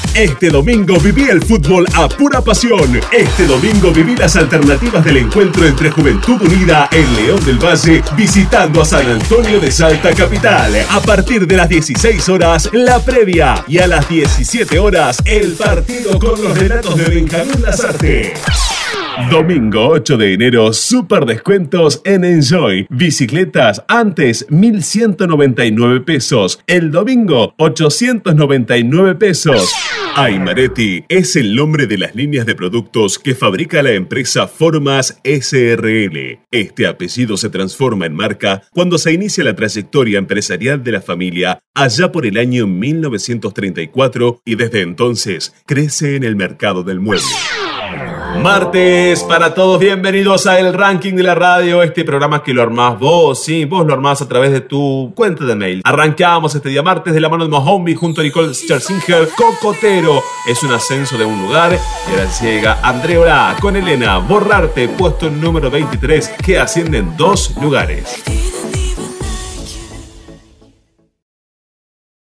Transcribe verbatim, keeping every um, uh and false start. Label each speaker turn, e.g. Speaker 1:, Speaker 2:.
Speaker 1: Este domingo viví el fútbol a pura pasión. Este domingo viví las alternativas del encuentro entre Juventud Unida en León del Valle visitando a San Antonio de Salta Capital. A partir de las dieciséis horas, la previa, y a las diecisiete horas, el partido con los relatos de Benjamín Lazarte. Domingo ocho de enero, super descuentos en Enjoy. Bicicletas antes mil ciento noventa y nueve pesos. El domingo ochocientos noventa y nueve pesos. Aimaretti es el nombre de las líneas de productos que fabrica la empresa Formas S R L. Este apellido se transforma en marca cuando se inicia la trayectoria empresarial de la familia allá por el año mil novecientos treinta y cuatro y desde entonces crece en el mercado del mueble. Martes para todos, bienvenidos a El Ranking de la Radio, este programa que lo armás vos, sí, vos lo armás a través de tu cuenta de mail. Arrancamos este día martes de la mano de Mohombi junto a Nicole Scherzinger. Cocotero es un ascenso de un lugar y ahora llega Andrea Olá con Elena Borrarte, puesto número veintitrés, que ascienden dos lugares.